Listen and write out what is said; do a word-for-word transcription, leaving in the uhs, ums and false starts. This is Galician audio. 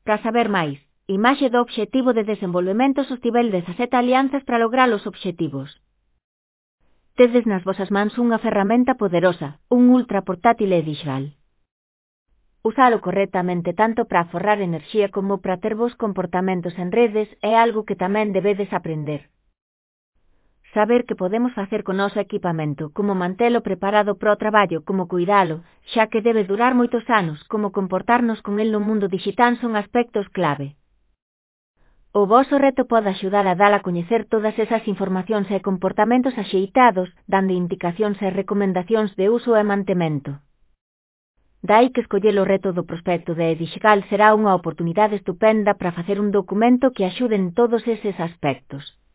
Para saber máis, imaxe do obxectivo de desenvolvemento sostible dezasete alianzas para lograr os obxectivos. Tedes nas vosas mans unha ferramenta poderosa, un ultra portátil e digital. Usalo correctamente tanto para aforrar enerxía como para ter vos comportamentos en redes é algo que tamén debedes aprender. Saber que podemos facer con noso equipamento, como mantelo preparado para o traballo, como cuidalo, xa que debe durar moitos anos, como comportarnos con el no mundo digital son aspectos clave. O voso reto pode axudar a dar a coñecer todas esas informacións e comportamentos axeitados, dando indicacións e recomendacións de uso e mantemento. Dai que escoller o reto do prospecto de digital será unha oportunidade estupenda para facer un documento que axude en todos eses aspectos.